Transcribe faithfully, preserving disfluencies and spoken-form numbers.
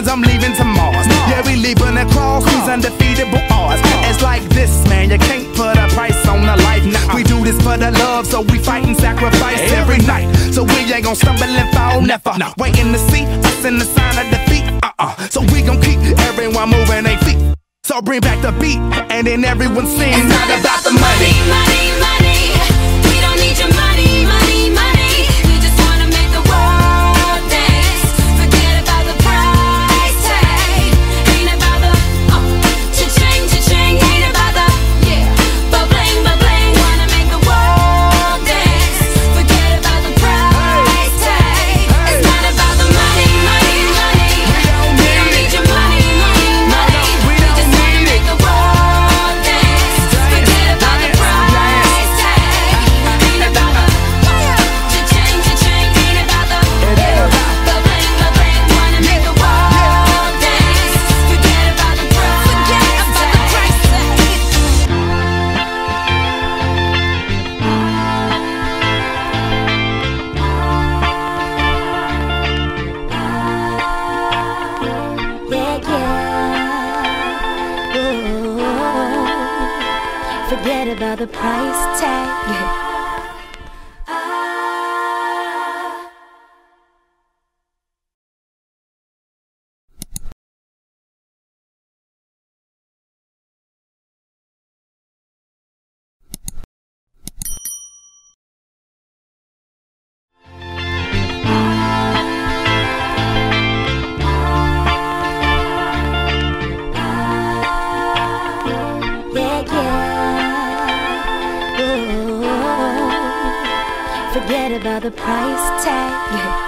I'm leaving to Mars. Yeah, we leaving across these undefeatable odds. It's like this, man, you can't put a price on a life. Nah, we do this for the love, so we fight and sacrifice every night. So we ain't gon' stumble and fall, never. Waiting to see us in the sign of defeat. Uh-uh. So we gon' keep everyone moving their feet. So bring back the beat, and then everyone sings. It's not about the money, money, money. We don't need your money, money, money. We just wanna make the world dance. Forget about the price tag. Ain't about the uh, cha-ching, cha-ching. Ain't about the yeah, ba-bling, ba-bling. Wanna make the world dance. Forget about the price tag. It's not about the money, money, money. We don't need your money, money, money. We just wanna make the world dance. Forget about the price tag. Ain't about the cha-ching, cha-ching. Ain't about the ba-bling, ba-bling. Wanna make the world dance. Forget about the price Yeah, yeah. Ooh, forget about the price tag. Yeah, yeah. Ooh, forget about the price tag.